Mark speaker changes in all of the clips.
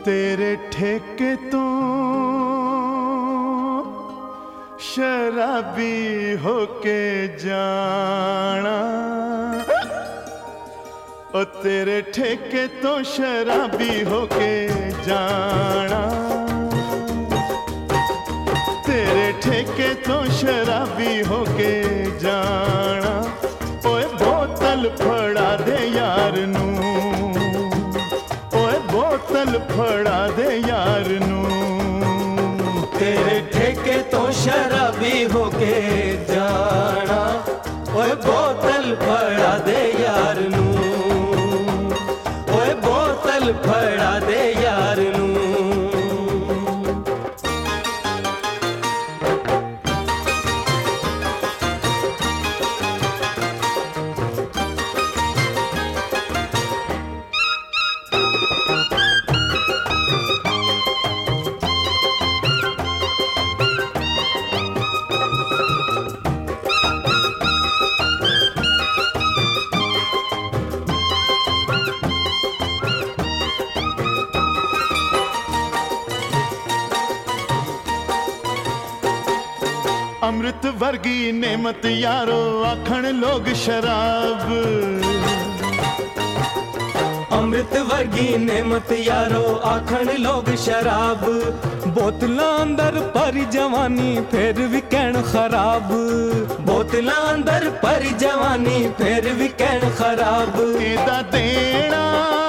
Speaker 1: तेरे ठेके तो शराबी होके जाना, ओ तेरे ठेके तो शराबी होके जाना, तेरे ठेके तो शराबी होके जाना। ओए बोतल फड़ा दे यार नू, ओए बोतल फड़ा दे यार नू।
Speaker 2: तेरे ठेके तो शराबी होके जाना, ओए बोतल फड़ा दे यार नू, ओए बोतल फड़ा दे यार नू।
Speaker 1: अमृत वर्गी नेमत यारो आखण लोग शराब,
Speaker 2: अमृत वर्गी नेमत यारो आखण लोग शराब। बोतलां अंदर परी जवानी फिर भी कहण खराब, बोतलां अंदर परी जवानी फिर भी कहण खराब।
Speaker 1: एदा देना,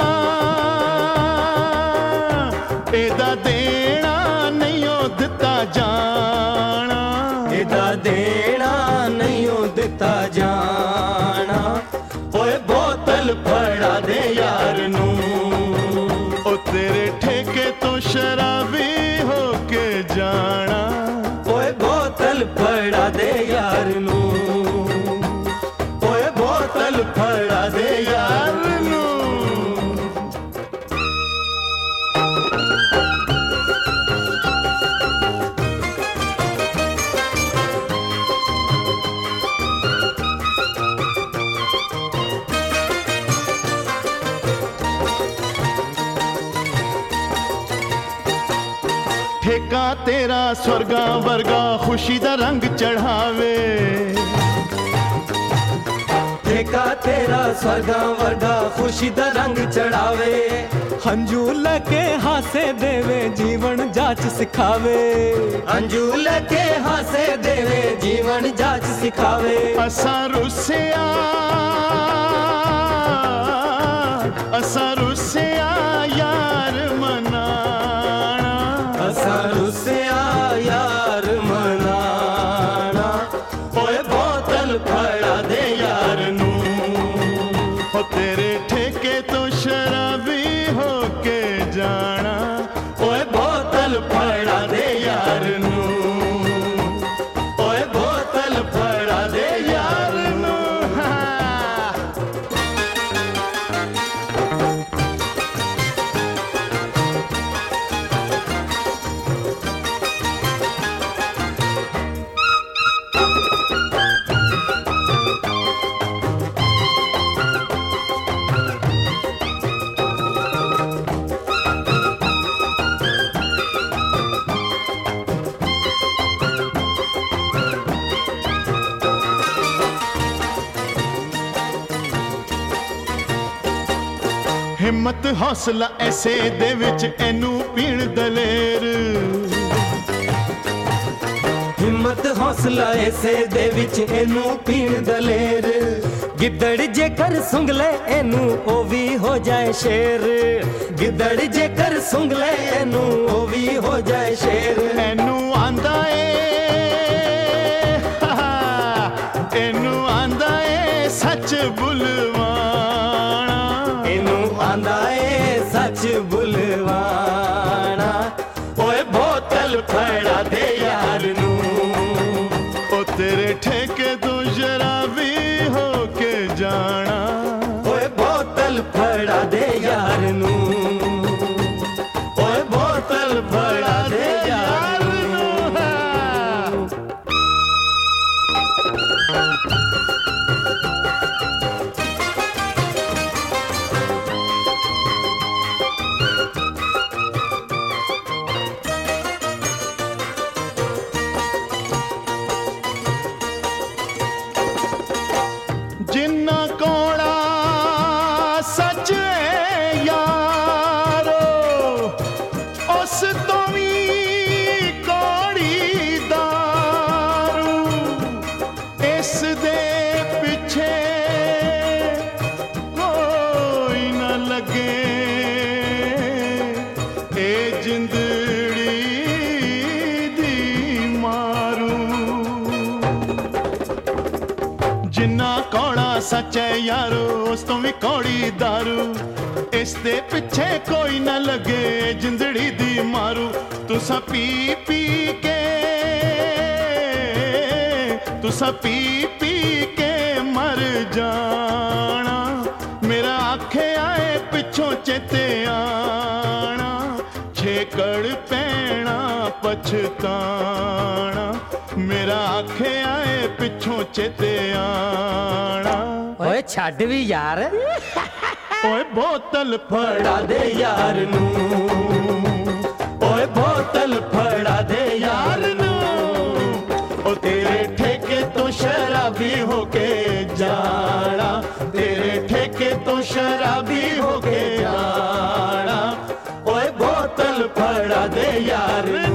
Speaker 1: एदा देना नहीं ओ दिता जाना,
Speaker 2: एदा देना नहीं ओ दिता जाना। ओए बोतल फड़ा दे यार नू,
Speaker 1: ओ तेरे ठेके तो शराबी होके जाना।
Speaker 2: ओए बोतल फड़ा दे यार नू, ओए बोतल फड़ा दे यार नू।
Speaker 1: ठेका तेरा स्वर्गा वर्गा खुशी दा रंग चढ़ावे,
Speaker 2: ठेका तेरा स्वर्गा वर्गा खुशी दा रंग चढ़ावे। हंजू लगे हासे देवे जीवन जाच सिखावे, हंजू लगे हासे देवे जीवन जाच सिखावे।
Speaker 1: असा रुसिया, असा रुसिया यार मनाना,
Speaker 2: असा रुसिया यार मनाना। ओए बोतल फड़ा दे यार नू,
Speaker 1: ओ तेरे ठेके तो शराबी होके जाना।
Speaker 2: ओए बोतल फड़ा दे यार नू, ओए बोतल फड़ा दे यार नू।
Speaker 1: हिम्मत हौसला ऐसे दे विच एनू पीण दलेर,
Speaker 2: हिम्मत हौसला ऐसे दे विच एनू पीण दलेर। गिद्दड़ जेकर सुंघ ले एनू ओ भी हो जाए शेर, गिद्दड़ जेकर सुंघ ले एनू ओ भी हो जाए शेर।
Speaker 1: एनू आंदा एनू आंदा ए सच बुलवाना,
Speaker 2: एनू आंदा ए सच बुलवाना। ओए बोतल फड़ा दे यार नू,
Speaker 1: ओ तेरे ठेके तो शराबी होके जाना।
Speaker 2: ओए बोतल फड़ा दे यार नू, ओए बोतल फड़ा दे यार नू।
Speaker 1: ਜਿੰਦੜੀ ਦੀ ਮਾਰੂ ਜਿੰਨਾ ਕੌੜਾ ਸੱਚ ਹੈ ਯਾਰੋ ਉਸ ਤੋਂ ਵੀ ਕੌੜੀ ਦਾਰੂ ਇਸ ਦੇ ਪਿੱਛੇ ਕੋਈ ਨਾ ਲੱਗੇ ਜਿੰਦੜੀ ਦੀ ਮਾਰੂ ਤੁਸਾਂ ਪੀ ਪੀ ਕੇ ਤੁਸਾਂ ਪੀ ਪੀ ਕੇ ਮਰ ਜਾਣਾ ਮੇਰਾ ਆਖਿਆ ਏ ਪਿੱਛੋਂ ਚੇਤੇ ਆਣਾ ਛੇਕੜ ਪੈਣਾ ਪਛਤਾਣਾ ਮੇਰਾ ਆਖਿਆ ਏ ਪਿੱਛੋਂ ਚੇਤੇ ਆਣਾ
Speaker 3: ਓਏ ਛੱਡ ਵੀ ਯਾਰ
Speaker 1: ਓਏ ਬੋਤਲ
Speaker 2: ਫੜਾ ਦੇ ਯਾਰ ਨੂੰ ਓਏ ਬੋਤਲ ਫੜਾ ਦੇ ਯਾਰ ਨੂੰ ਉਹ ਤੇਰੇ ਠੇਕੇ ਤੋਂ ਸ਼ਰਾਬੀ ਹੋ ਕੇ ਜਾਣਾ ਤੇਰੇ ਠੇਕੇ ਤੋਂ ਸ਼ਰਾਬੀ ਹੋ ਕੇ ਜਾਣਾ ਓਏ ਬੋਤਲ ਫੜਾ ਦੇ ਯਾਰ ਨੂੰ